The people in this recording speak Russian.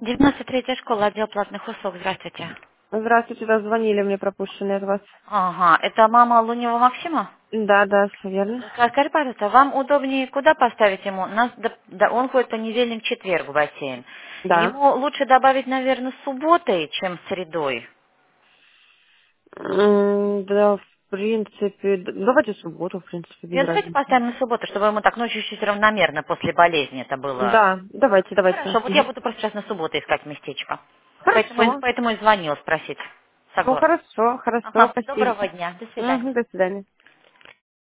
93-я школа, отдел платных услуг. Здравствуйте. Здравствуйте, да, звонили мне пропущенные от вас. Ага, это мама Лунева Максима? Да, да, все верно. Скажи, пожалуйста, вам удобнее куда поставить ему? Он ходит понедельник, четверг в бассейн. Да. Ему лучше добавить, наверное, субботой, чем средой. Да, в принципе, давайте субботу, в принципе, без Я давайте разницы. поставим на субботу, чтобы ему так, ну, чуть-чуть равномерно после болезни это было. Да, давайте. Хорошо, вот я буду просто сейчас на субботу искать местечко. Хорошо. Поэтому и звонила спросить. Ну, Согласна. хорошо, Ага, спасибо. доброго дня, до свидания. До свидания.